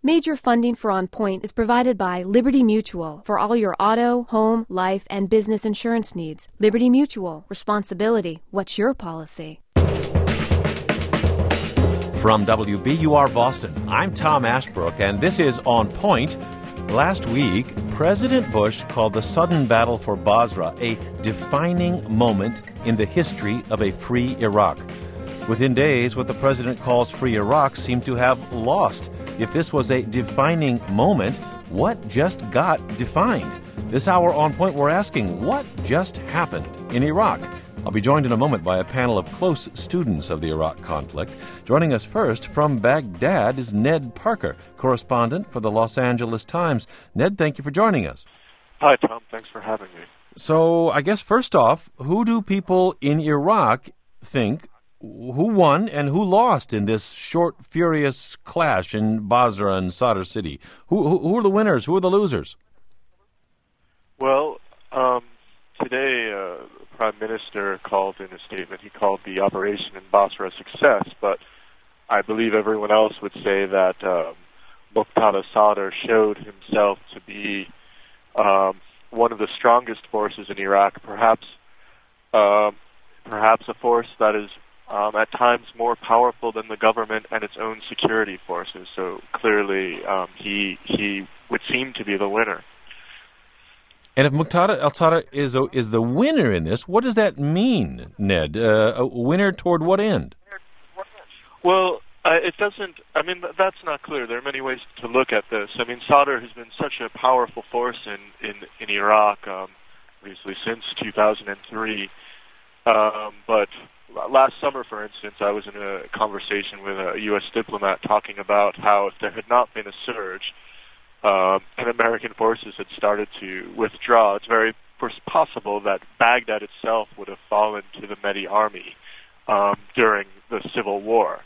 Major funding for On Point is provided by Liberty Mutual for all your auto, home, life, and business insurance needs. Liberty Mutual. Responsibility. What's your policy? From WBUR Boston, I'm Tom Ashbrook, and this is On Point. Last week, President Bush called the sudden battle for Basra a defining moment in the history of a free Iraq. Within days, what the president calls free Iraq seemed to have lost. If this was a defining moment, what just got defined? This hour on Point, we're asking, what just happened in Iraq? I'll be joined in a moment by a panel of close students of the Iraq conflict. Joining us first from Baghdad is Ned Parker, correspondent for the Los Angeles Times. Ned, thank you for joining us. Hi, Tom. Thanks for having me. So, I guess first off, who do people in Iraq think, who won and who lost in this short, furious clash in Basra and Sadr City? Who are the winners? Who are the losers? Well, today, the Prime Minister called in a statement, he called the operation in Basra a success, but I believe everyone else would say that Muqtada Sadr showed himself to be one of the strongest forces in Iraq, perhaps a force that is at times more powerful than the government and its own security forces. So clearly, he would seem to be the winner. And if Muqtada al-Sadr is the winner in this, what does that mean, Ned? A winner toward what end? Well, it doesn't. I mean, that's not clear. There are many ways to look at this. I mean, Sadr has been such a powerful force in Iraq, obviously since 2003. But last summer, for instance, I was in a conversation with a U.S. diplomat talking about how if there had not been a surge and American forces had started to withdraw, it's very possible that Baghdad itself would have fallen to the Mehdi army during the Civil War.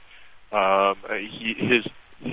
His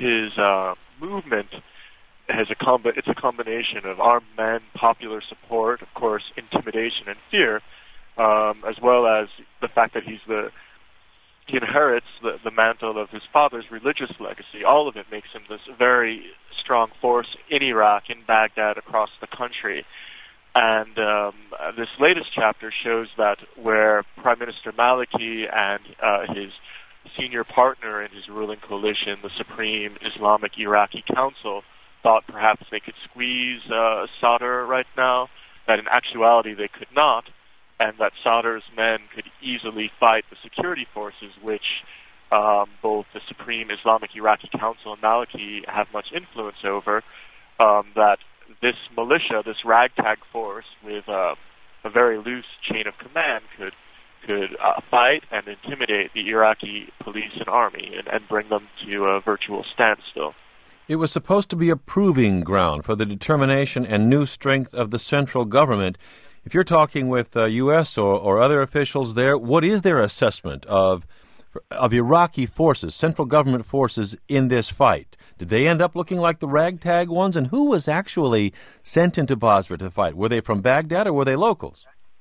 movement has it's a combination of armed men, popular support, of course, intimidation and fear, as well as the fact that he inherits the mantle of his father's religious legacy. All of it makes him this very strong force in Iraq, in Baghdad, across the country. And this latest chapter shows that where Prime Minister Maliki and his senior partner in his ruling coalition, the Supreme Islamic Iraqi Council, thought perhaps they could squeeze Sadr right now, that in actuality they could not, and that Sadr's men could easily fight the security forces, which both the Supreme Islamic Iraqi Council and Maliki have much influence over, that this militia, this ragtag force with a very loose chain of command could fight and intimidate the Iraqi police and army and bring them to a virtual standstill. It was supposed to be a proving ground for the determination and new strength of the central government. If you're talking with U.S. or other officials there, what is their assessment of Iraqi forces, central government forces in this fight? Did they end up looking like the ragtag ones? And who was actually sent into Basra to fight? Were they from Baghdad or were they locals?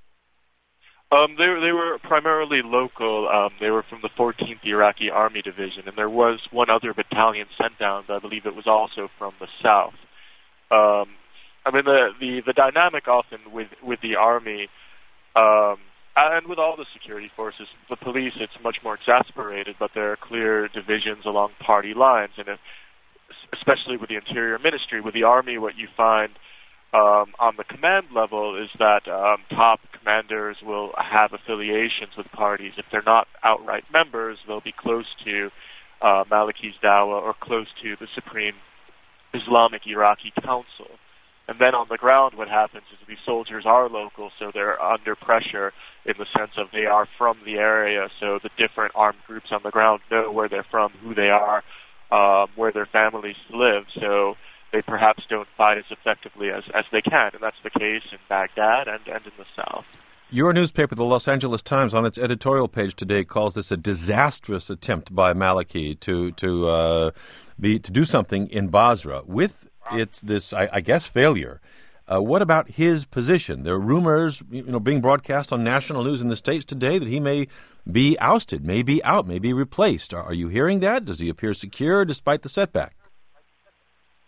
They were primarily local. They were from the 14th Iraqi Army Division, and there was one other battalion sent down, but I believe it was also from the south. I mean, the dynamic often with the army and with all the security forces, the police, it's much more exasperated, but there are clear divisions along party lines, and especially with the Interior Ministry, with the army, what you find on the command level is that top commanders will have affiliations with parties. If they're not outright members, they'll be close to Maliki's Dawah or close to the Supreme Islamic Iraqi Council. And then on the ground, what happens is these soldiers are local, so they're under pressure in the sense of they are from the area, so the different armed groups on the ground know where they're from, who they are, where their families live, so they perhaps don't fight as effectively as they can, and that's the case in Baghdad and in the south. Your newspaper, the Los Angeles Times, on its editorial page today calls this a disastrous attempt by Maliki to do something in Basra. With this, I guess, failure, what about his position? There are rumors, being broadcast on national news in the States today that he may be ousted, may be out, may be replaced. Are you hearing that? Does he appear secure despite the setback?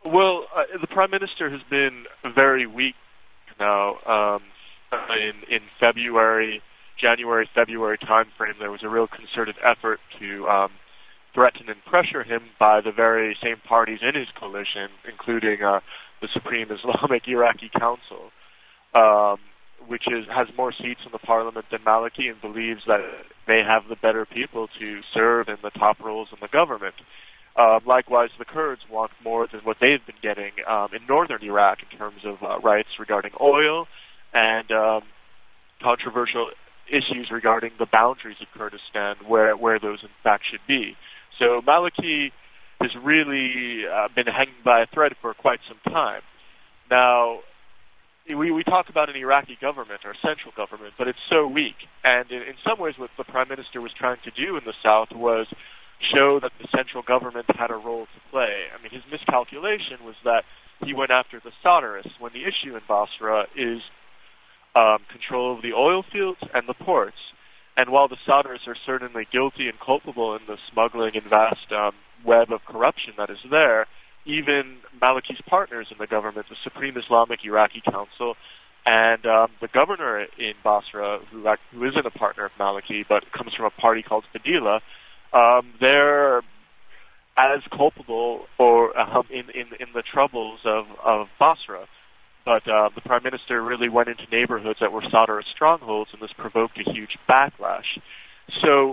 Well, the Prime Minister has been very weak now. In January, February timeframe, there was a real concerted effort to threaten and pressure him by the very same parties in his coalition, including the Supreme Islamic Iraqi Council, which has more seats in the parliament than Maliki and believes that they have the better people to serve in the top roles in the government. Likewise, the Kurds want more than what they've been getting in northern Iraq in terms of rights regarding oil and controversial issues regarding the boundaries of Kurdistan, where those in fact should be. So Maliki has really been hanging by a thread for quite some time. Now, we talk about an Iraqi government or central government, but it's so weak. And in some ways what the Prime Minister was trying to do in the south was show that the central government had a role to play. I mean, his miscalculation was that he went after the Sadrists when the issue in Basra is control of the oil fields and the ports. And while the Sadrists are certainly guilty and culpable in the smuggling and vast web of corruption that is there, even Maliki's partners in the government, the Supreme Islamic Iraqi Council, and the governor in Basra, who isn't a partner of Maliki but comes from a party called Fadila, they're as culpable or in the troubles of Basra. But the Prime Minister really went into neighborhoods that were Sadrist strongholds, and this provoked a huge backlash. So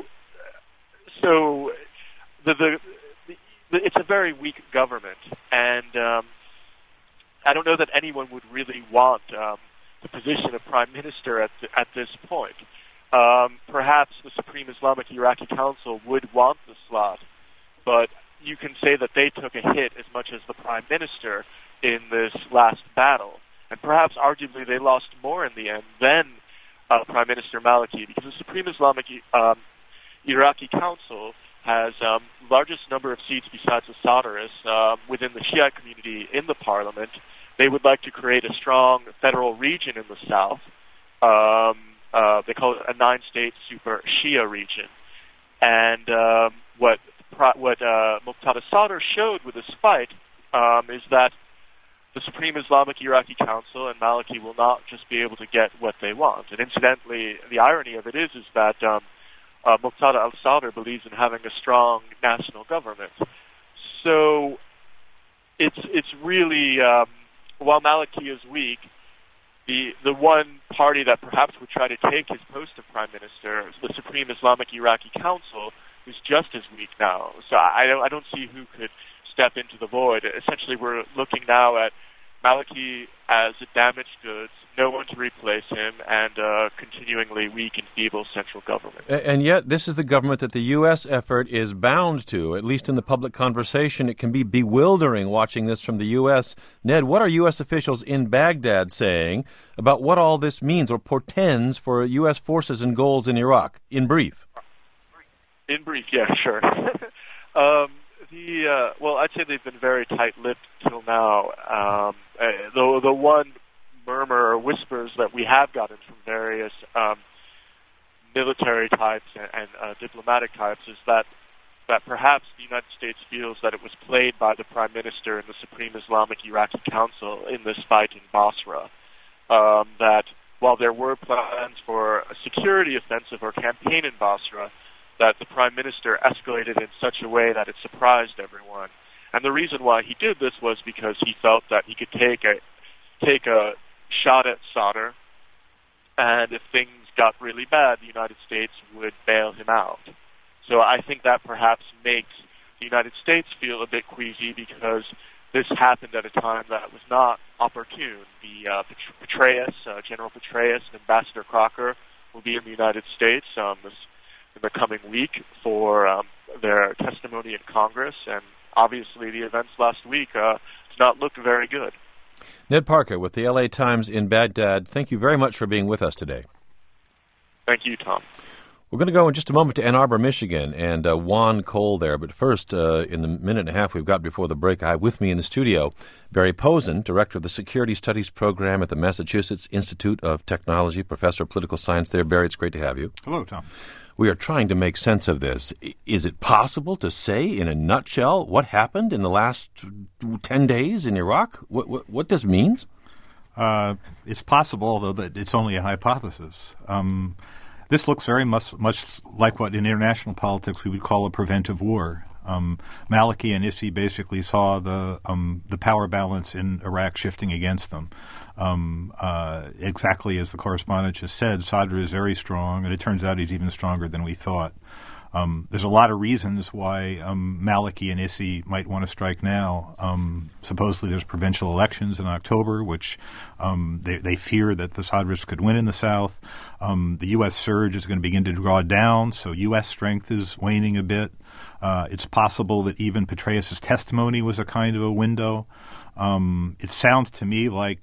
it's a very weak government, and I don't know that anyone would really want the position of Prime Minister at this point. Perhaps the Supreme Islamic Iraqi Council would want the slot, but you can say that they took a hit as much as the Prime Minister in this last battle. And perhaps, arguably, they lost more in the end than Prime Minister Maliki, because the Supreme Islamic Iraqi Council has the largest number of seats besides the Sadrists within the Shia community in the parliament. They would like to create a strong federal region in the south. They call it a 9-state super Shia region. And what Muqtada Sadr showed with this fight is that the Supreme Islamic Iraqi Council and Maliki will not just be able to get what they want. And incidentally, the irony of it is that Muqtada al-Sadr believes in having a strong national government. So it's really, while Maliki is weak, the one party that perhaps would try to take his post of Prime Minister, the Supreme Islamic Iraqi Council, is just as weak now. So I don't see who could step into the void. Essentially, we're looking now at Maliki as a damaged goods, no one to replace him, and a continuingly weak and feeble central government. And yet, this is the government that the U.S. effort is bound to, at least in the public conversation. It can be bewildering watching this from the U.S. Ned, what are U.S. officials in Baghdad saying about what all this means or portends for U.S. forces and goals in Iraq, in brief? In brief, yeah, sure. Well, I'd say they've been very tight-lipped till now. The one murmur or whispers that we have gotten from various military types and diplomatic types is that perhaps the United States feels that it was played by the Prime Minister and the Supreme Islamic Iraqi Council in this fight in Basra. That while there were plans for a security offensive or campaign in Basra, that the Prime Minister escalated in such a way that it surprised everyone. And the reason why he did this was because he felt that he could take a shot at Sadr, and if things got really bad, the United States would bail him out. So I think that perhaps makes the United States feel a bit queasy because this happened at a time that was not opportune. The General Petraeus and Ambassador Crocker will be in the United States in the coming week for their testimony in Congress, and obviously the events last week do not look very good. Ned Parker with the LA Times in Baghdad, thank you very much for being with us today. Thank you, Tom. We're going to go in just a moment to Ann Arbor, Michigan, and Juan Cole there. But first, in the minute and a half we've got before the break, I have with me in the studio Barry Posen, Director of the Security Studies Program at the Massachusetts Institute of Technology, Professor of Political Science there. Barry, it's great to have you. Hello, Tom. We are trying to make sense of this. Is it possible to say in a nutshell what happened in the last 10 days in Iraq? What this means? It's possible, although that it's only a hypothesis. This looks very much like what in international politics we would call a preventive war. Maliki and ISI basically saw the power balance in Iraq shifting against them. Exactly as the correspondent just said, Sadr is very strong, and it turns out he's even stronger than we thought. There's a lot of reasons why Maliki and ISI might want to strike now. Supposedly there's provincial elections in October, which they fear that the Sadrists could win in the south. The U.S. surge is going to begin to draw down, so U.S. strength is waning a bit. It's possible that even Petraeus' testimony was a kind of a window. It sounds to me like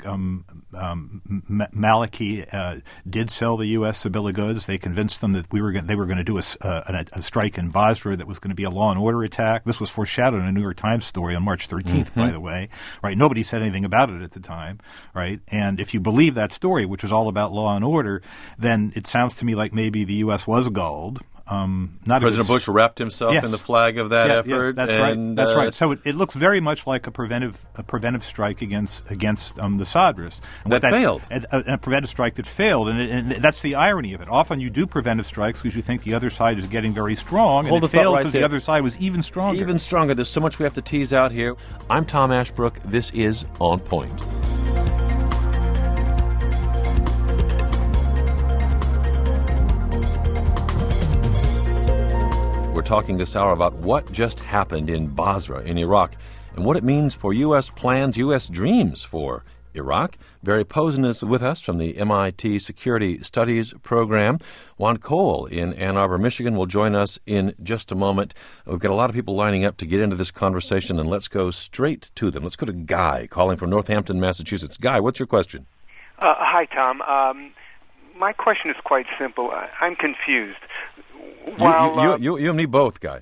Maliki did sell the U.S. a bill of goods. They convinced them that they were going to do a strike in Basra that was going to be a law and order attack. This was foreshadowed in a New York Times story on March 13th, by the way. Right? Nobody said anything about it at the time. Right? And if you believe that story, which was all about law and order, then it sounds to me like maybe the U.S. was gulled. President Bush wrapped himself in the flag of that effort. Yeah, that's right. That's right. So it looks very much like a preventive strike against the Sadrists. And that failed. A preventive strike that failed, and that's the irony of it. Often you do preventive strikes because you think the other side is getting very strong, and it failed because the other side was even stronger. Even stronger. There's so much we have to tease out here. I'm Tom Ashbrook. This is On Point. We're talking this hour about what just happened in Basra in Iraq and what it means for U.S. plans, U.S. dreams for Iraq. Barry Posen is with us from the MIT Security Studies Program. Juan Cole in Ann Arbor, Michigan will join us in just a moment. We've got a lot of people lining up to get into this conversation, and let's go straight to them. Let's go to Guy calling from Northampton, Massachusetts. Guy, what's your question? Hi, Tom. My question is quite simple. I'm confused. You and me both, Guy.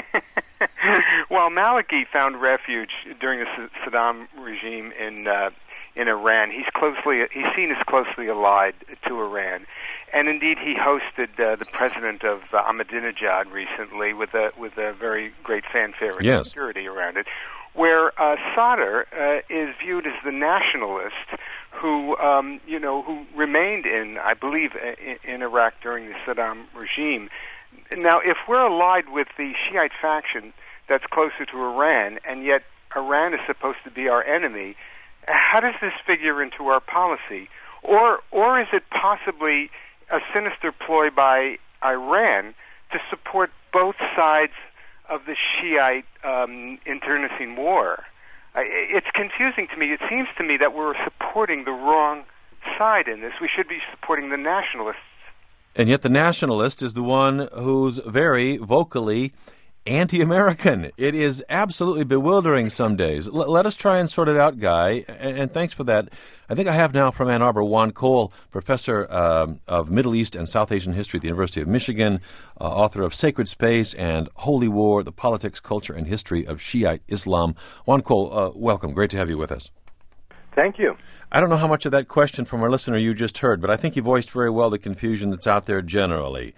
While Maliki found refuge during the Saddam regime in Iran, he's seen as closely allied to Iran, and indeed he hosted the president of Ahmadinejad recently with a very great fanfare and security around it. Where Sadr is viewed as the nationalist who remained I believe, in Iraq during the Saddam regime. Now, if we're allied with the Shiite faction that's closer to Iran, and yet Iran is supposed to be our enemy, how does this figure into our policy? Or is it possibly a sinister ploy by Iran to support both sides of the Shiite internecine war? It's confusing to me. It seems to me that we're supporting the wrong side in this. We should be supporting the nationalists. And yet the nationalist is the one who's very vocally anti-American. It is absolutely bewildering some days. Let us try and sort it out, Guy, and thanks for that. I think I have now from Ann Arbor Juan Cole, professor of Middle East and South Asian history at the University of Michigan, author of Sacred Space and Holy War, The Politics, Culture, and History of Shiite Islam. Juan Cole, welcome. Great to have you with us. Thank you. I don't know how much of that question from our listener you just heard, but I think you voiced very well the confusion that's out there generally.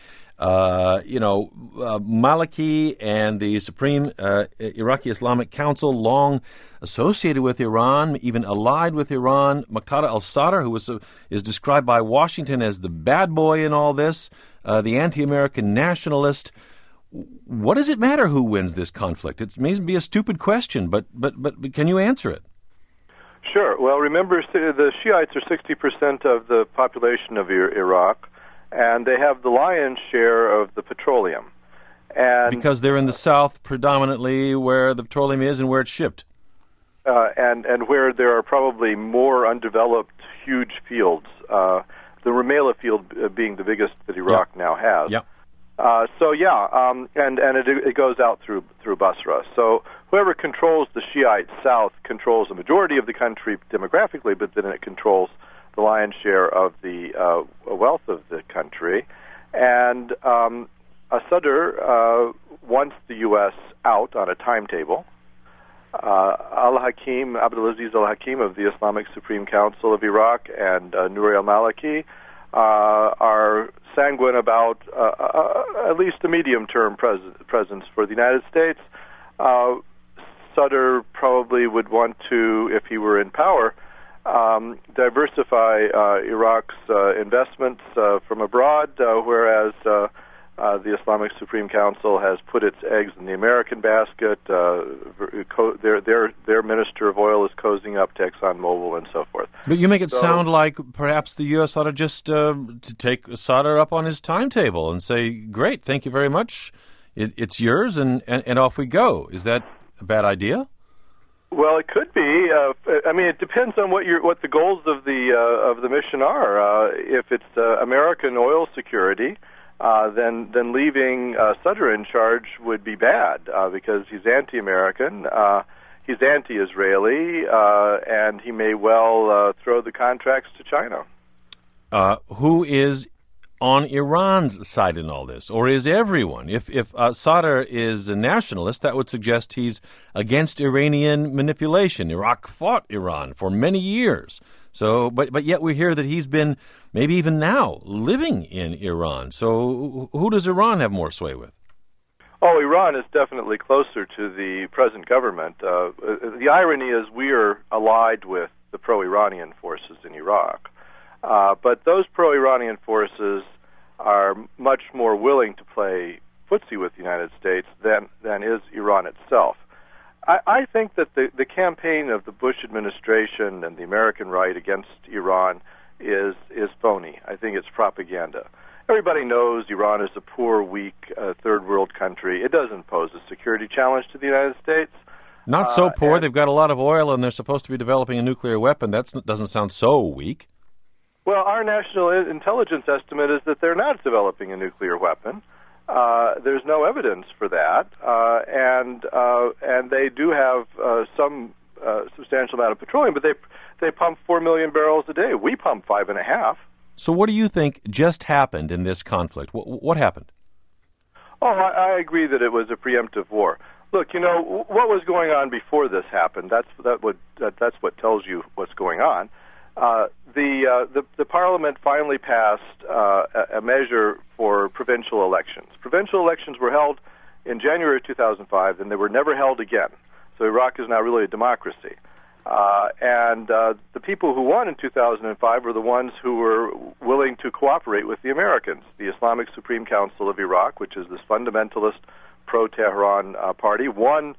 Maliki and the Supreme Iraqi Islamic Council, long associated with Iran, even allied with Iran. Muqtada al-Sadr, who is described by Washington as the bad boy in all this, the anti-American nationalist. What does it matter who wins this conflict? It may be a stupid question, but can you answer it? Sure. Well, remember, the Shiites are 60% of the population of Iraq, and they have the lion's share of the petroleum. And because they're in the south predominantly where the petroleum is and where it's shipped. And where there are probably more undeveloped huge fields, the Rumaila field being the biggest that Iraq now has. Yeah. And it goes out through Basra. So whoever controls the Shiite south controls the majority of the country demographically, but then it controls the lion's share of the wealth of the country. And Sadr wants the U.S. out on a timetable. Al-Hakim, Abdulaziz al-Hakim of the Islamic Supreme Council of Iraq, and Nouri al-Maliki are sanguine about at least a medium-term presence for the United States. Sutter probably would want to, if he were in power, diversify Iraq's investments from abroad, whereas the Islamic Supreme Council has put its eggs in the American basket. Their Minister of Oil is cozying up to ExxonMobil and so forth. But you make it sound like perhaps the U.S. ought to just to take Sadr up on his timetable and say, great, thank you very much. It's yours, and off we go. Is that a bad idea? Well, it could be. I mean, it depends on what the goals of the mission are. If it's American oil security, then leaving Sadr in charge would be bad because he's anti-American, he's anti-Israeli, and he may well throw the contracts to China. Who is on Iran's side in all this, or is everyone? If Sadr is a nationalist, that would suggest he's against Iranian manipulation. Iraq fought Iran for many years. So, but yet we hear that he's been, maybe even now, living in Iran. So who does Iran have more sway with? Oh, Iran is definitely closer to the present government. The irony is we are allied with the pro-Iranian forces in Iraq. But those pro-Iranian forces are much more willing to play footsie with the United States than is Iran itself. I think that the campaign of the Bush administration and the American right against Iran is phony. I think it's propaganda. Everybody knows Iran is a poor, weak, third world country. It doesn't pose a security challenge to the United States. Not so poor. They've got a lot of oil, and they're supposed to be developing a nuclear weapon. That doesn't sound so weak. Well, our national intelligence estimate is that they're not developing a nuclear weapon. There's no evidence for that, and they do have some substantial amount of petroleum, but they pump 4 million barrels a day. We pump 5.5. So, what do you think just happened in this conflict? What happened? Oh, I agree that it was a preemptive war. Look, what was going on before this happened? That's what tells you what's going on. The Parliament finally passed a measure for provincial elections. Provincial elections were held in January 2005, and they were never held again. So Iraq is now really a democracy. And the people who won in 2005 were the ones who were willing to cooperate with the Americans. The Islamic Supreme Council of Iraq, which is this fundamentalist pro-Tehran party, won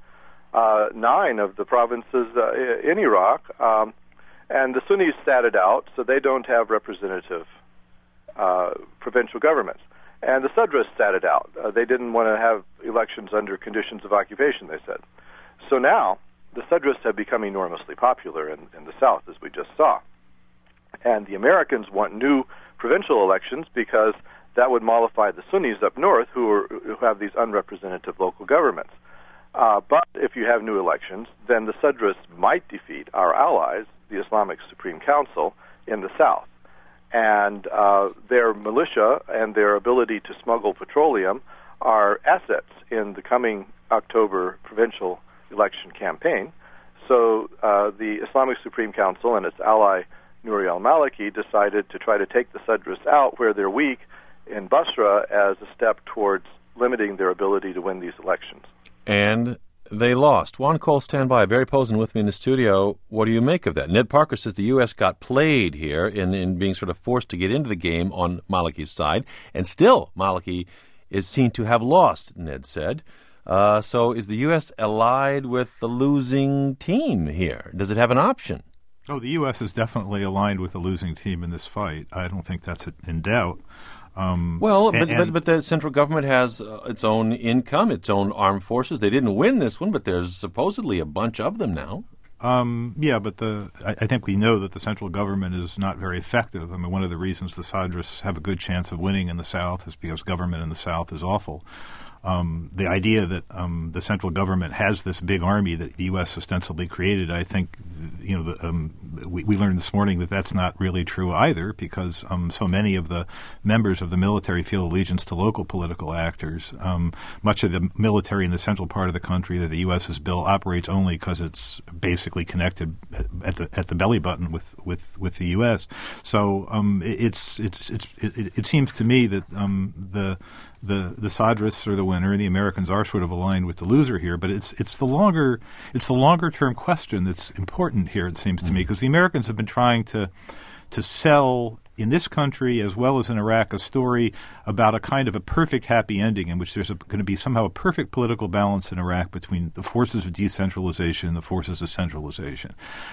9 of the provinces in Iraq. And the Sunnis sat it out, so they don't have representative provincial governments. And the Sadrists sat it out. They didn't want to have elections under conditions of occupation, they said. So now, the Sadrists have become enormously popular in the South, as we just saw. And the Americans want new provincial elections because that would mollify the Sunnis up north who have these unrepresentative local governments. But if you have new elections, then the Sadrists might defeat our allies, the Islamic Supreme Council, in the south. And their militia and their ability to smuggle petroleum are assets in the coming October provincial election campaign. So the Islamic Supreme Council and its ally Nouri al-Maliki decided to try to take the Sadrists out where they're weak in Basra as a step towards limiting their ability to win these elections. And they lost. Juan Cole, stand by. Barry Posen with me in the studio. What do you make of that? Ned Parker says the U.S. got played here in being sort of forced to get into the game on Maliki's side. And still, Maliki is seen to have lost, Ned said. So is the U.S. allied with the losing team here? Does it have an option? Oh, the U.S. is definitely aligned with the losing team in this fight. I don't think that's in doubt. But the central government has its own income, its own armed forces. They didn't win this one, but there's supposedly a bunch of them now. But I think we know that the central government is not very effective. I mean, one of the reasons the Sadrists have a good chance of winning in the South is because government in the South is awful. The idea that the central government has this big army that the U.S. ostensibly created, I think, we learned this morning that that's not really true either, because so many of the members of the military feel allegiance to local political actors. Much of the military in the central part of the country that the U.S. has built operates only because it's basically connected at the belly button with the U.S. So it seems to me that the Sadrists are the winner, and the Americans are sort of aligned with the loser here. But it's the longer term question that's important here. It seems to me, because the Americans have been trying to sell in this country as well as in Iraq a story about a kind of a perfect happy ending in which there's going to be somehow a perfect political balance in Iraq between the forces of decentralization and the forces of centralization.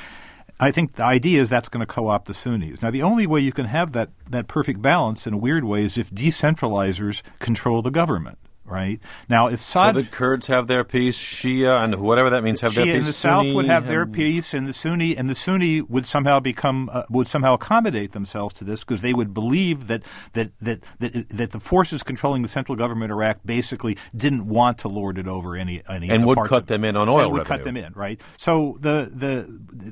I think the idea is that's going to co-opt the Sunnis. Now, the only way you can have that perfect balance in a weird way is if decentralizers control the government. Right now, if so the Kurds have their piece, Shia and whatever that means have their piece. Shia in the Sunni south would have their piece, and the Sunni would somehow accommodate themselves to this, because they would believe that the forces controlling the central government of Iraq basically didn't want to lord it over any and would cut them in on oil revenue. Would cut them in, right? So the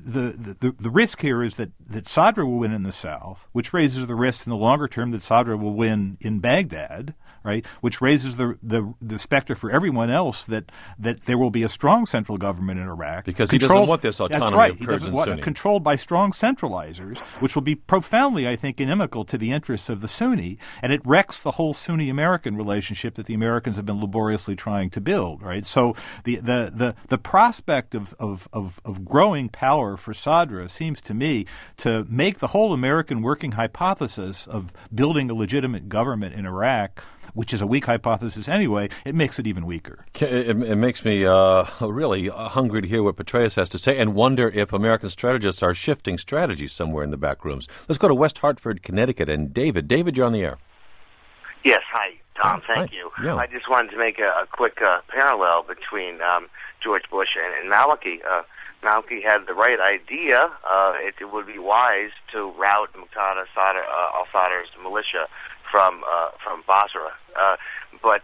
risk here is that Sadr will win in the south, which raises the risk in the longer term that Sadr will win in Baghdad, right? Which raises the specter for everyone else that there will be a strong central government in Iraq. Because he doesn't want this autonomy of Kurds and Sunni. Controlled by strong centralizers, which will be profoundly, I think, inimical to the interests of the Sunni, and it wrecks the whole Sunni-American relationship that the Americans have been laboriously trying to build, right? So the prospect of growing power for Sadr seems to me to make the whole American working hypothesis of building a legitimate government in Iraq, which is a weak hypothesis anyway, it makes it even weaker. It makes me really hungry to hear what Petraeus has to say and wonder if American strategists are shifting strategies somewhere in the back rooms. Let's go to West Hartford, Connecticut, and David. David, you're on the air. Yes, hi, Tom. Thank hi. you. Yeah. I just wanted to make a quick parallel between George Bush and Maliki. Maliki had the right idea. It would be wise to rout Muqtada al-Sadr's militia from Basra, but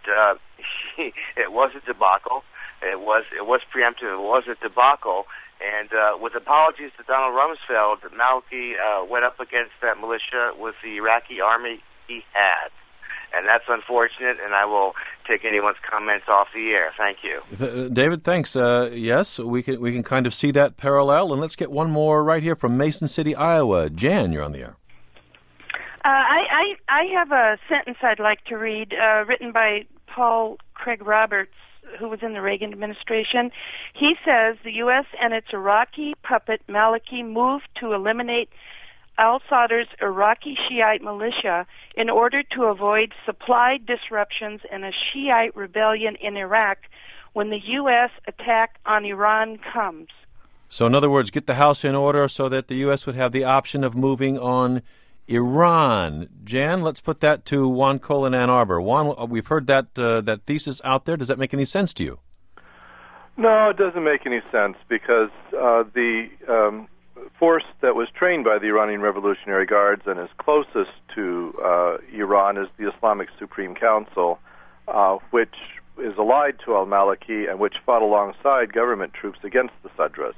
it was a debacle. It was preemptive. It was a debacle, and with apologies to Donald Rumsfeld, Maliki went up against that militia with the Iraqi army he had. And that's unfortunate, and I will take anyone's comments off the air. Thank you. David, thanks. Yes, we can kind of see that parallel. And let's get one more right here from Mason City, Iowa. Jan, you're on the air. I have a sentence I'd like to read, written by Paul Craig Roberts, who was in the Reagan administration. He says the U.S. and its Iraqi puppet Maliki moved to eliminate al-Sadr's Iraqi Shiite militia in order to avoid supply disruptions and a Shiite rebellion in Iraq when the U.S. attack on Iran comes. So in other words, get the house in order so that the U.S. would have the option of moving on Iran. Jan, let's put that to Juan Cole in Ann Arbor. Juan, we've heard that thesis out there. Does that make any sense to you? No, it doesn't make any sense, because the force that was trained by the Iranian Revolutionary Guards and is closest to Iran is the Islamic Supreme Council, which is allied to al-Maliki and which fought alongside government troops against the Sadrists.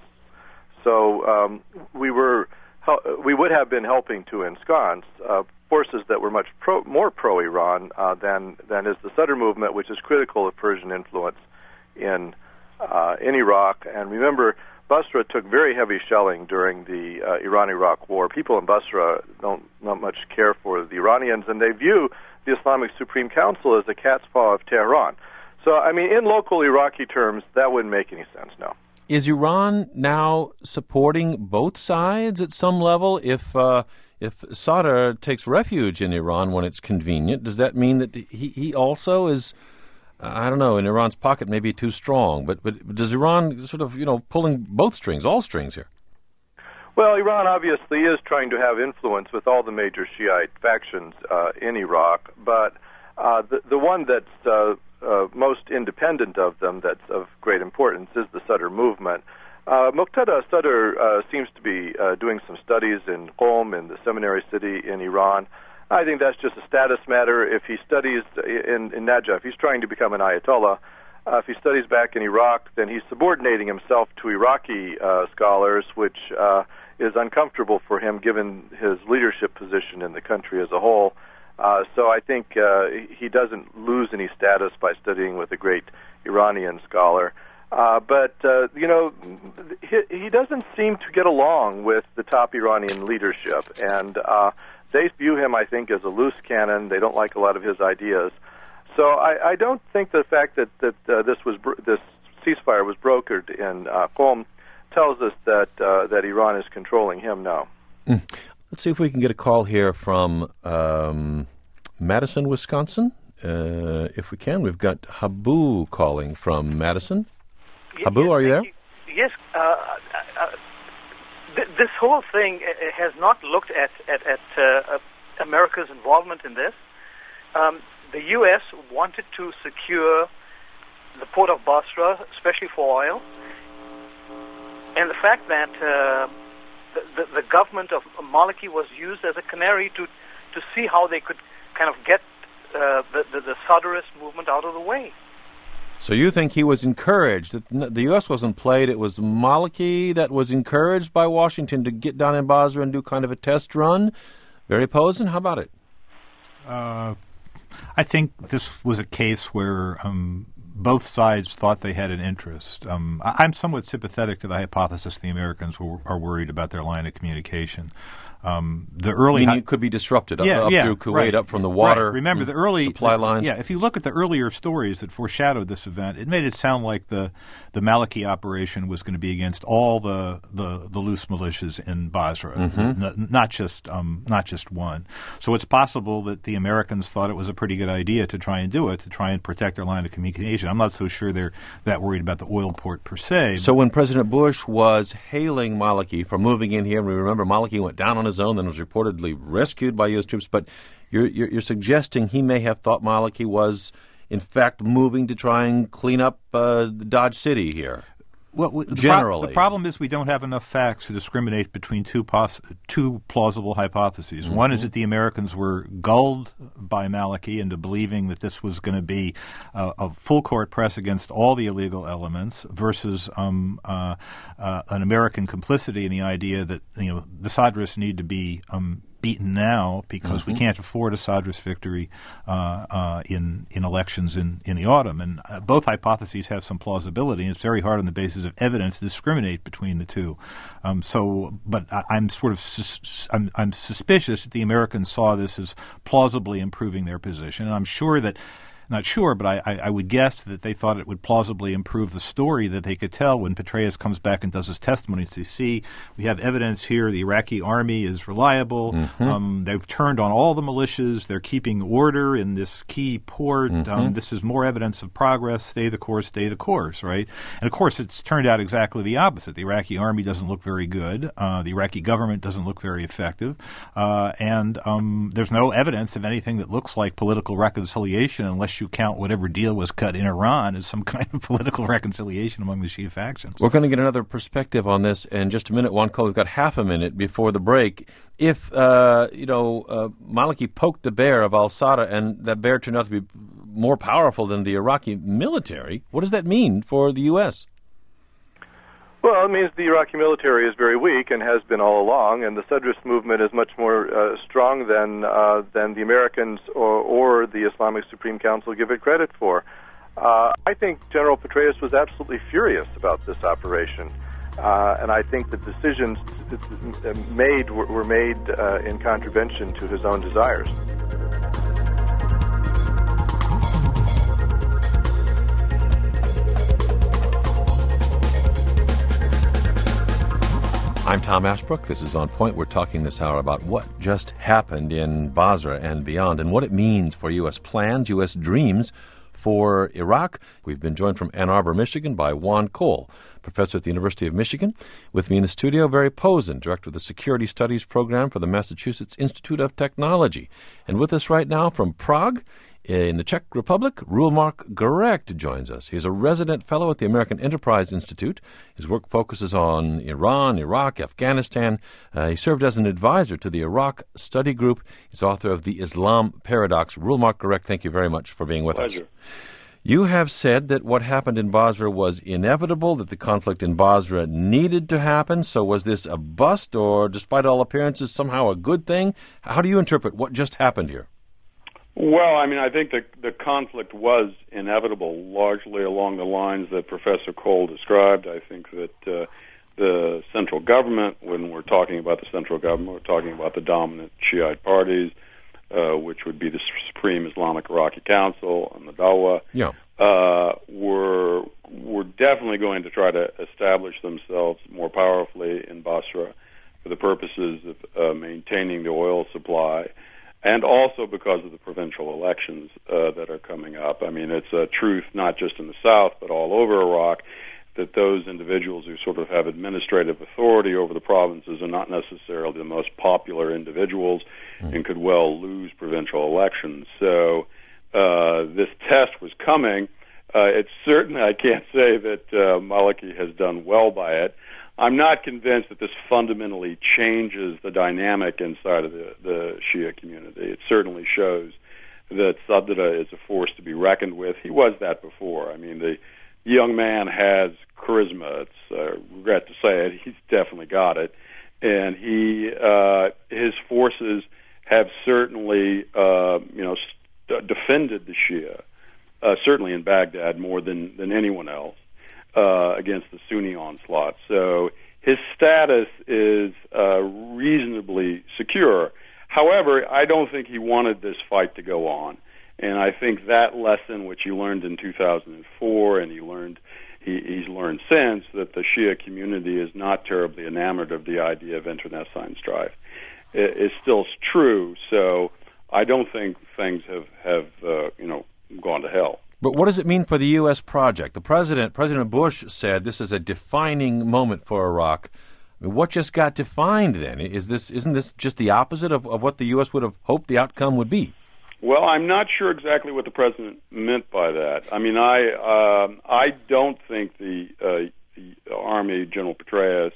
So we would have been helping to ensconce forces that were much more pro-Iran than is the Sadr movement, which is critical of Persian influence in Iraq. And remember, Basra took very heavy shelling during the Iran-Iraq War. People in Basra don't not much care for the Iranians, and they view the Islamic Supreme Council as the cat's paw of Tehran. So, I mean, in local Iraqi terms, that wouldn't make any sense, no. Is Iran now supporting both sides at some level? If Sadr takes refuge in Iran when it's convenient, does that mean that he also is, I don't know, in Iran's pocket maybe too strong? But does Iran sort of, pulling both strings, all strings here? Well, Iran obviously is trying to have influence with all the major Shiite factions in Iraq, but the one that's most independent of them, that's of great importance, is the Sadr movement. Muqtada Sadr seems to be doing some studies in Qom, in the seminary city in Iran, I think that's just a status matter. If he studies in Najaf, he's trying to become an Ayatollah. If he studies back in Iraq, then he's subordinating himself to Iraqi scholars, which is uncomfortable for him given his leadership position in the country as a whole. So I think he doesn't lose any status by studying with a great Iranian scholar. But he doesn't seem to get along with the top Iranian leadership, and they view him, I think, as a loose cannon. They don't like a lot of his ideas. So I don't think the fact that this ceasefire was brokered in Qom tells us that Iran is controlling him now. Let's see if we can get a call here from Madison, Wisconsin. If we can, we've got Habu calling from Madison. Habu, yes, are you there? Yes. This whole thing has not looked at America's involvement in this. The U.S. wanted to secure the port of Basra, especially for oil, and the fact that the government of Maliki was used as a canary to see how they could kind of get the Saudist movement out of the way. So you think he was encouraged? The U.S. wasn't played. It was Maliki that was encouraged by Washington to get down in Basra and do kind of a test run? Very Posen, how about it? I think this was a case where both sides thought they had an interest. I'm somewhat sympathetic to the hypothesis the Americans are worried about their line of communication. The early it could be disrupted up through Kuwait, right. Up from the water. Right. Remember the early supply lines. Yeah, if you look at the earlier stories that foreshadowed this event, it made it sound like the Maliki operation was going to be against all the loose militias in Basra, not just one. So it's possible that the Americans thought it was a pretty good idea to try and do it, to try and protect their line of communication. I'm not so sure they're that worried about the oil port per se. So when President Bush was hailing Maliki for moving in here, and we remember Maliki went down on his own and was reportedly rescued by U.S. troops, but you're suggesting he may have thought Maliki was, in fact, moving to try and clean up Dodge City here. Well, generally, the problem is we don't have enough facts to discriminate between two plausible hypotheses. Mm-hmm. One is that the Americans were gulled by Maliki into believing that this was going to be a full court press against all the illegal elements, versus an American complicity in the idea that the Sadrists need to be beaten now because we can't afford a Sadrist victory in elections in the autumn. And both hypotheses have some plausibility, and it's very hard on the basis of evidence to discriminate between the two. But I'm sort of I'm suspicious that the Americans saw this as plausibly improving their position, and I'm sure that. Not sure, but I would guess that they thought it would plausibly improve the story that they could tell when Petraeus comes back and does his testimony to see we have evidence here. The Iraqi army is reliable. Mm-hmm. They've turned on all the militias. They're keeping order in this key port. Mm-hmm. This is more evidence of progress. Stay the course, right? And, of course, it's turned out exactly the opposite. The Iraqi army doesn't look very good. The Iraqi government doesn't look very effective. And there's no evidence of anything that looks like political reconciliation unless you count whatever deal was cut in Iran as some kind of political reconciliation among the Shia factions. We're going to get another perspective on this in just a minute. Juan Cole, we've got half a minute before the break. If, Maliki poked the bear of al-Sadr and that bear turned out to be more powerful than the Iraqi military, what does that mean for the U.S.? Well, it means the Iraqi military is very weak and has been all along, and the Sadrist movement is much more strong than the Americans or the Islamic Supreme Council give it credit for. I think General Petraeus was absolutely furious about this operation, and I think the decisions were made in contravention to his own desires. I'm Tom Ashbrook. This is On Point. We're talking this hour about what just happened in Basra and beyond and what it means for U.S. plans, U.S. dreams for Iraq. We've been joined from Ann Arbor, Michigan by Juan Cole, professor at the University of Michigan. With me in the studio, Barry Posen, director of the Security Studies Program for the Massachusetts Institute of Technology. And with us right now from Prague In the Czech Republic, Rulmark Gerecht joins us. He's a resident fellow at the American Enterprise Institute. His work focuses on Iran, Iraq, Afghanistan. He served as an advisor to the Iraq Study Group. He's author of The Islam Paradox. Rulmark Gerecht, thank you very much for being with us. You have said that what happened in Basra was inevitable, that the conflict in Basra needed to happen. So was this a bust or, despite all appearances, somehow a good thing? How do you interpret what just happened here? Well, I mean, I think the conflict was inevitable, largely along the lines that Professor Cole described. I think that the central government, when we're talking about the central government, we're talking about the dominant Shiite parties, which would be the Supreme Islamic Iraqi Council and the Dawa, were definitely going to try to establish themselves more powerfully in Basra for the purposes of maintaining the oil supply, and also because of the provincial elections that are coming up. I mean, it's a truth not just in the south, but all over Iraq, that those individuals who sort of have administrative authority over the provinces are not necessarily the most popular individuals and could well lose provincial elections. So this test was coming. It's certainly, I can't say that Maliki has done well by it. I'm not convinced that this fundamentally changes the dynamic inside of the Shia community. It certainly shows that Sadr is a force to be reckoned with. He was that before. I mean, the young man has charisma. It's regret to say it. He's definitely got it, and his forces have certainly defended the Shia, certainly in Baghdad more than anyone else, against the Sunni onslaught. So his status is reasonably secure. However, I don't think he wanted this fight to go on. And I think that lesson, which he learned in 2004, and he's learned since, that the Shia community is not terribly enamored of the idea of internecine strife, is still true. So I don't think things have gone to hell. But what does it mean for the U.S. project? President Bush said this is a defining moment for Iraq. I mean, what just got defined then? Isn't this just the opposite of what the U.S. would have hoped the outcome would be? Well, I'm not sure exactly what the president meant by that. I mean, I don't think the Army, General Petraeus,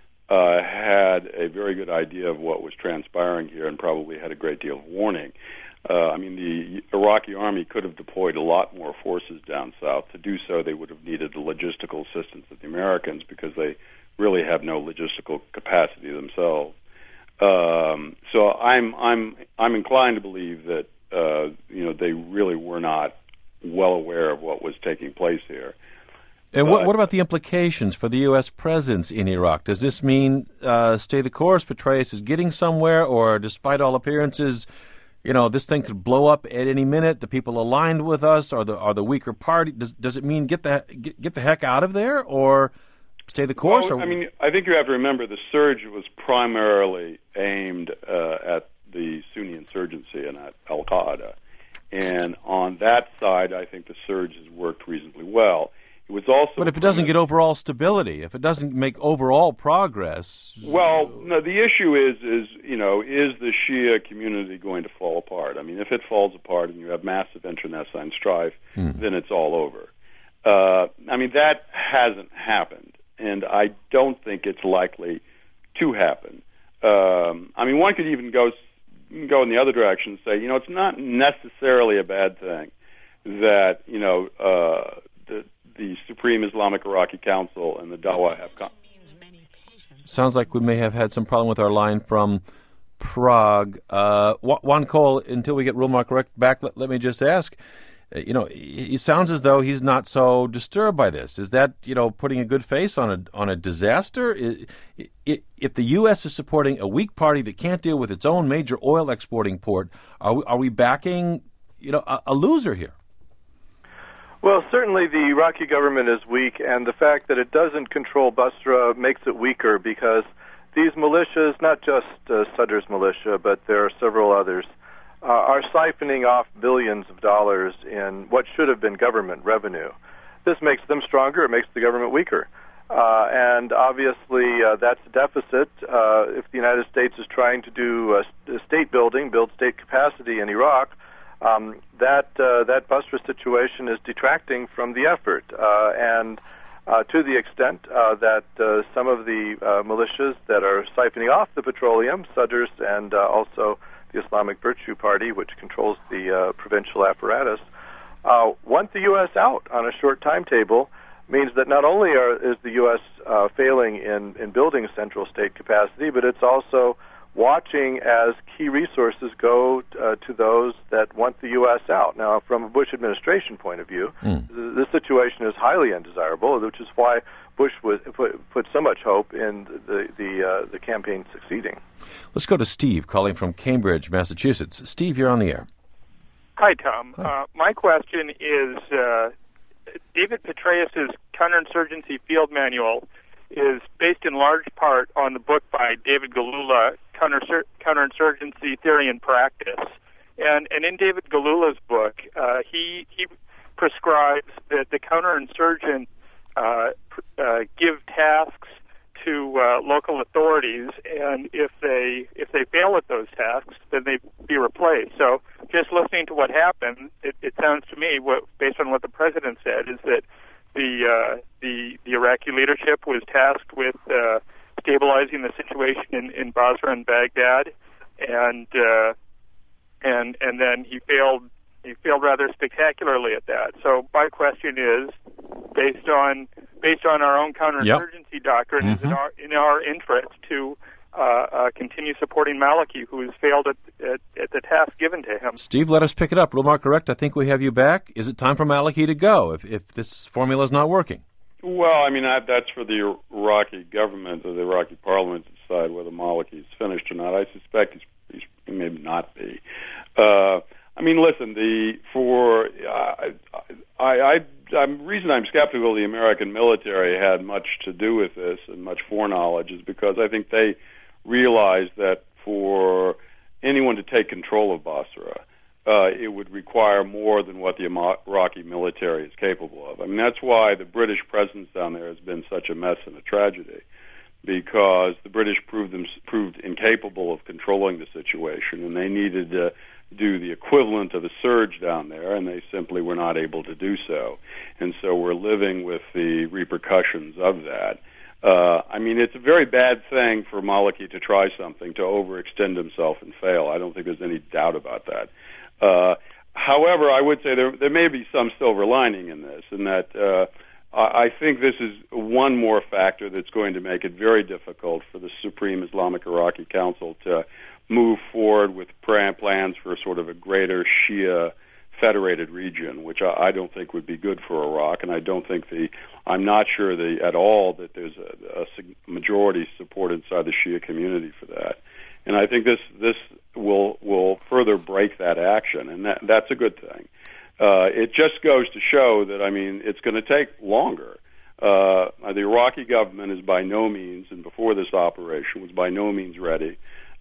had a very good idea of what was transpiring here and probably had a great deal of warning. I mean, the Iraqi Army could have deployed a lot more forces down south. To do so, they would have needed the logistical assistance of the Americans because they really have no logistical capacity themselves. So I'm inclined to believe that they really were not well aware of what was taking place here. And what about the implications for the U.S. presence in Iraq? Does this mean stay the course, Petraeus is getting somewhere, or despite all appearances, this thing could blow up at any minute? The people aligned with us are the weaker party. Does it mean get the heck out of there, or stay the course? Well, I mean, I think you have to remember the surge was primarily aimed at the Sunni insurgency and at Al-Qaeda. And on that side, I think the surge has worked reasonably well. It was also, but if it doesn't get overall stability, if it doesn't make overall progress... Well, no, the issue is the Shia community going to fall apart? I mean, if it falls apart and you have massive internecine strife, then it's all over. I mean, that hasn't happened, and I don't think it's likely to happen. I mean, one could even go in the other direction and say, it's not necessarily a bad thing that, the Supreme Islamic Iraqi Council and the Dawa have come. Sounds like we may have had some problem with our line from Prague. Juan Cole, until we get Rulmark Gerecht back, let me just ask, it sounds as though he's not so disturbed by this. Is that, putting a good face on a disaster? If the U.S. is supporting a weak party that can't deal with its own major oil exporting port, are we backing, a loser here? Well, certainly the Iraqi government is weak, and the fact that it doesn't control Basra makes it weaker because these militias, not just Sadr's militia, but there are several others, are siphoning off billions of dollars in what should have been government revenue. This makes them stronger. It makes the government weaker. And obviously that's a deficit. If the United States is trying to do state building, build state capacity in Iraq, that Basra situation is detracting from the effort, and to the extent that some of the militias that are siphoning off the petroleum, Sadrs and also the Islamic Virtue Party, which controls the provincial apparatus, want the U.S. out on a short timetable, means that not only is the U.S. Failing in building central state capacity, but it's also watching as key resources go to those that want the U.S. out. Now, from a Bush administration point of view, this situation is highly undesirable, which is why Bush put so much hope in the campaign succeeding. Let's go to Steve, calling from Cambridge, Massachusetts. Steve, you're on the air. Hi, Tom. Hi. My question is, David Petraeus' counterinsurgency field manual is based in large part on the book by David Galula, Counterinsurgency Theory and Practice. And in David Galula's book, he prescribes that the counterinsurgent give tasks to local authorities, and if they fail at those tasks, then they be replaced. So, just listening to what happened, it sounds to me, based on what the president said, is that the Iraqi leadership was tasked with stabilizing the situation in Basra and Baghdad, and then he failed rather spectacularly at that. So my question is, based on our own counterinsurgency doctrine, is it in our interest to continue supporting Maliki, who has failed at the task given to him? Steve, let us pick it up. Rule Correct, I think we have you back. Is it time for Maliki to go if this formula is not working? Well, I mean, that's for the Iraqi government or the Iraqi parliament to decide whether Maliki is finished or not. I suspect he may not be. I mean, listen, the reason I'm skeptical the American military had much to do with this and much foreknowledge is because I think they realized that for anyone to take control of Basra, it would require more than what the Iraqi military is capable of. I mean, that's why the British presence down there has been such a mess and a tragedy, because the British proved incapable of controlling the situation, and they needed to do the equivalent of a surge down there, and they simply were not able to do so. And so we're living with the repercussions of that. I mean, it's a very bad thing for Maliki to try something, to overextend himself and fail. I don't think there's any doubt about that. However, I would say there may be some silver lining in this, in that I think this is one more factor that's going to make it very difficult for the Supreme Islamic Iraqi Council to move forward with plans for sort of a greater Shia federated region, which I don't think would be good for Iraq, and I'm not sure at all that there's a majority support inside the Shia community for that. And I think this will further break that action, and that's a good thing. It just goes to show that, I mean, it's going to take longer. The Iraqi government is by no means, and before this operation, was by no means ready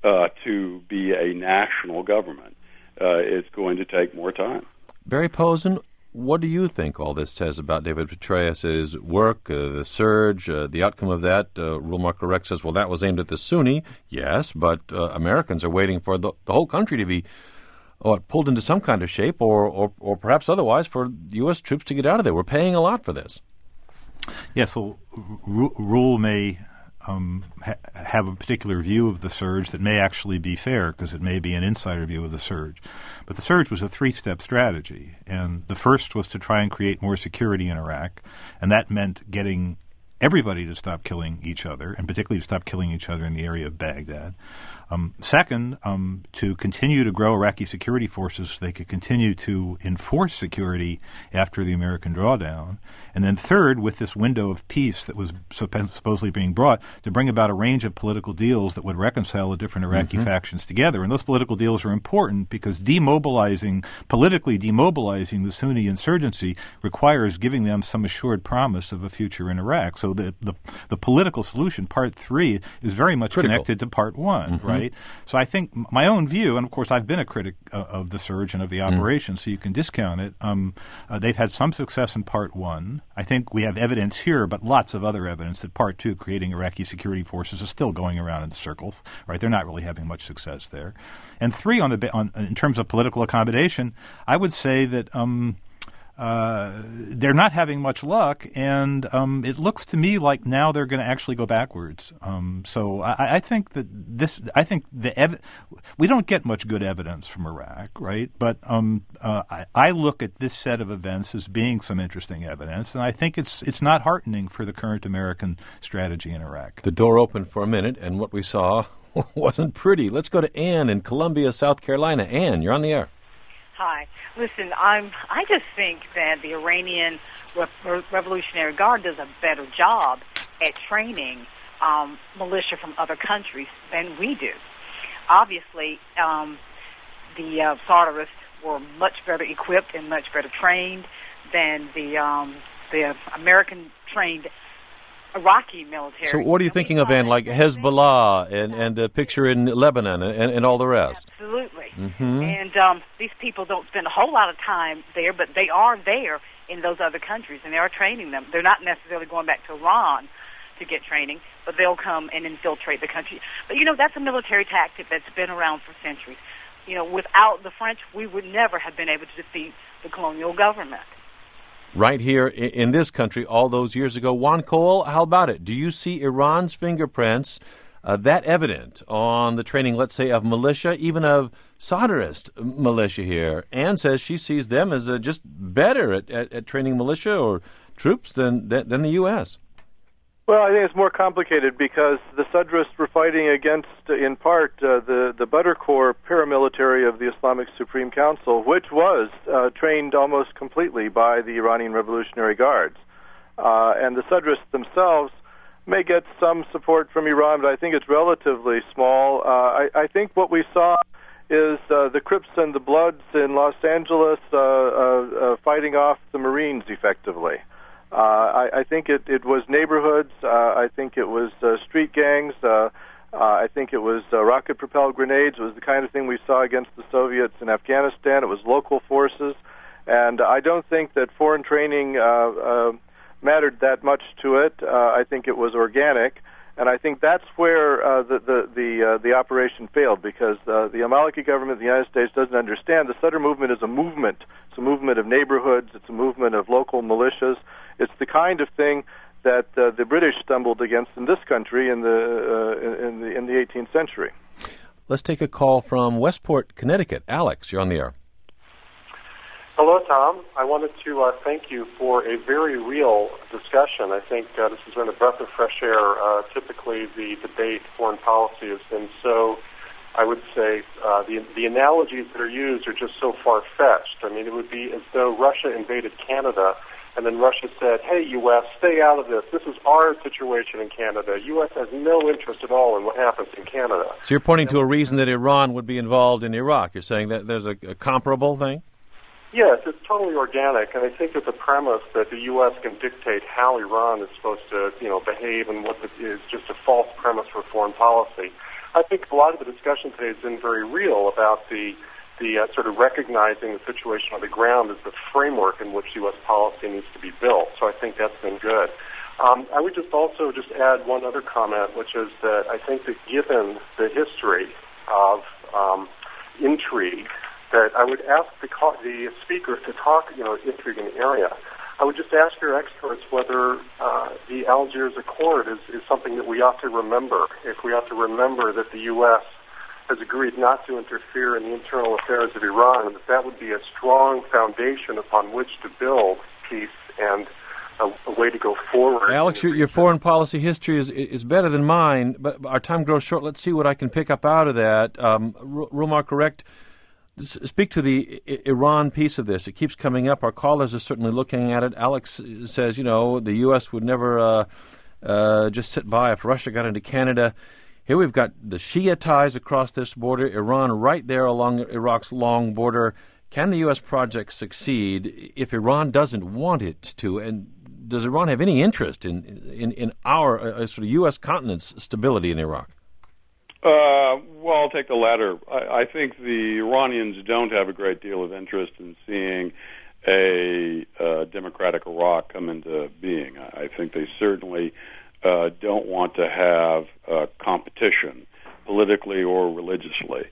to be a national government. It's going to take more time. Barry Posen, what do you think all this says about David Petraeus' work, the surge, the outcome of that? Rule Correct says, well, that was aimed at the Sunni. Yes, but Americans are waiting for the whole country to be pulled into some kind of shape or perhaps otherwise for U.S. troops to get out of there. We're paying a lot for this. Yes, well, Rule may have a particular view of the surge that may actually be fair, because it may be an insider view of the surge. But the surge was a three-step strategy, and the first was to try and create more security in Iraq, and that meant getting everybody to stop killing each other, and particularly to stop killing each other in the area of Baghdad. Second, to continue to grow Iraqi security forces so they could continue to enforce security after the American drawdown. And then third, with this window of peace that was supposedly being brought, to bring about a range of political deals that would reconcile the different Iraqi factions together. And those political deals are important because politically demobilizing the Sunni insurgency requires giving them some assured promise of a future in Iraq. So So the political solution, part 3, is very much connected to part 1, right? So I think my own view, and of course I've been a critic of the surge and of the operation, so you can discount it. They've had some success in part 1. I think we have evidence here, but lots of other evidence that part 2, creating Iraqi security forces, is still going around in circles, right? They're not really having much success there. And 3, in terms of political accommodation, I would say that they're not having much luck, and it looks to me like now they're going to actually go backwards. So I think that we don't get much good evidence from Iraq, right? But I look at this set of events as being some interesting evidence, and I think it's not heartening for the current American strategy in Iraq. The door opened for a minute, and what we saw wasn't pretty. Let's go to Ann in Columbia, South Carolina. Ann, you're on the air. Hi. Listen, I just think that the Iranian Revolutionary Guard does a better job at training militia from other countries than we do. Obviously, the Sadrists were much better equipped and much better trained than the American-trained Iraqi military. So what are you thinking of, Ann, like Hezbollah and the picture in Lebanon and all the rest? Absolutely. And these people don't spend a whole lot of time there, but they are there in those other countries, and they are training them. They're not necessarily going back to Iran to get training, but they'll come and infiltrate the country. But, that's a military tactic that's been around for centuries. Without the French, we would never have been able to defeat the colonial government. Right here in this country all those years ago. Juan Cole, how about it? Do you see Iran's fingerprints that evident on the training, let's say, of militia, even of Sadrist militia here? Ann says she sees them as just better at training militia or troops than the U.S. Well, I think it's more complicated because the Sadrists were fighting against, in part, the Badr Corps paramilitary of the Islamic Supreme Council, which was trained almost completely by the Iranian Revolutionary Guards. And the Sadrists themselves may get some support from Iran, but I think it's relatively small. I think what we saw is the Crips and the Bloods in Los Angeles fighting off the Marines effectively. I think it was neighborhoods. I think it was street gangs. I think it was rocket-propelled grenades. It was the kind of thing we saw against the Soviets in Afghanistan. It was local forces. And I don't think that foreign training mattered that much to it. I think it was organic. And I think that's where the operation failed, because the Maliki government of the United States doesn't understand the Sadr movement is a movement. It's a movement of neighborhoods. It's a movement of local militias. It's the kind of thing that the British stumbled against in this country in the 18th century. Let's take a call from Westport, Connecticut. Alex, you're on the air. Hello, Tom. I wanted to thank you for a very real discussion. I think this has been a breath of fresh air. Typically, the debate, foreign policy, has been so, I would say, the analogies that are used are just so far-fetched. I mean, it would be as though Russia invaded Canada, and then Russia said, hey, U.S., stay out of this. This is our situation in Canada. U.S. has no interest at all in what happens in Canada. So you're pointing to a reason that Iran would be involved in Iraq. You're saying that there's a comparable thing? Yes, it's totally organic, and I think that the premise that the U.S. can dictate how Iran is supposed to, behave and what is just a false premise for foreign policy. I think a lot of the discussion today has been very real about the sort of recognizing the situation on the ground as the framework in which U.S. policy needs to be built. So I think that's been good. I would just add one other comment, which is that I think that given the history of intrigue, that I would ask the speakers to talk, intrigue in the area. I would just ask your experts whether the Algiers Accord is something that we ought to remember, if we ought to remember that the U.S. has agreed not to interfere in the internal affairs of Iran, and that would be a strong foundation upon which to build peace and a way to go forward. Alex, your foreign policy history is better than mine, but our time grows short. Let's see what I can pick up out of that. Rumar, correct? Speak to the Iran piece of this. It keeps coming up. Our callers are certainly looking at it. Alex says, the U.S. would never just sit by if Russia got into Canada. Here we've got the Shia ties across this border, Iran right there along Iraq's long border. Can the U.S. project succeed if Iran doesn't want it to? And does Iran have any interest in our sort of U.S. continent's stability in Iraq? Well, I'll take the latter. I think the Iranians don't have a great deal of interest in seeing a democratic Iraq come into being. I think they certainly don't want to have competition, politically or religiously.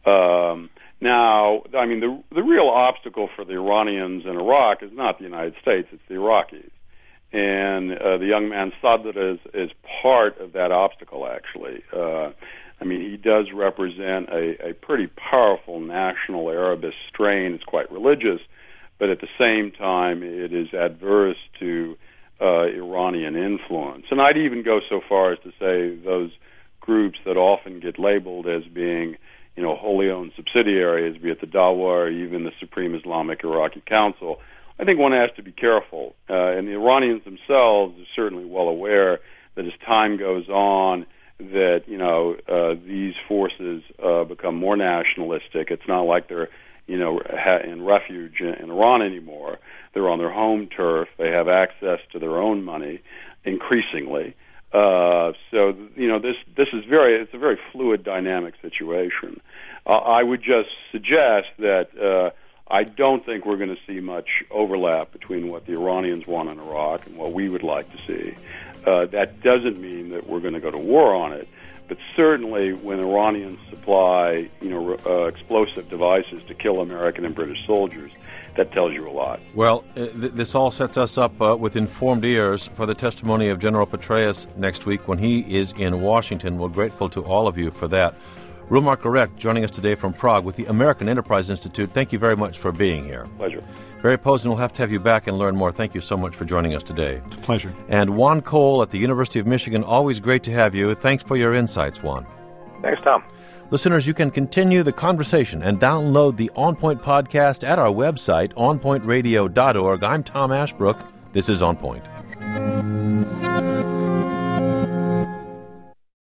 Now, I mean, the real obstacle for the Iranians in Iraq is not the United States, it's the Iraqis. And the young man Sadr is part of that obstacle, actually. I mean, he does represent a pretty powerful national Arabist strain. It's quite religious, but at the same time, it is adverse to Iranian influence. And I'd even go so far as to say those groups that often get labeled as being, wholly owned subsidiaries, be it the Dawa or even the Supreme Islamic Iraqi Council, I think one has to be careful. And the Iranians themselves are certainly well aware that as time goes on, that these forces become more nationalistic. It's not like they're in refuge in Iran anymore. They're on their home turf. They have access to their own money increasingly. So this is it's a very fluid, dynamic situation. I would just suggest that I don't think we're going to see much overlap between what the Iranians want in Iraq and what we would like to see. That doesn't mean that we're going to go to war on it, but certainly when Iranians supply, explosive devices to kill American and British soldiers, that tells you a lot. Well, this all sets us up with informed ears for the testimony of General Petraeus next week when he is in Washington. We're grateful to all of you for that. Rumar Korek joining us today from Prague with the American Enterprise Institute. Thank you very much for being here. Pleasure. Barry Posen, we'll have to have you back and learn more. Thank you so much for joining us today. It's a pleasure. And Juan Cole at the University of Michigan, always great to have you. Thanks for your insights, Juan. Thanks, Tom. Listeners, you can continue the conversation and download the On Point podcast at our website, onpointradio.org. I'm Tom Ashbrook. This is On Point.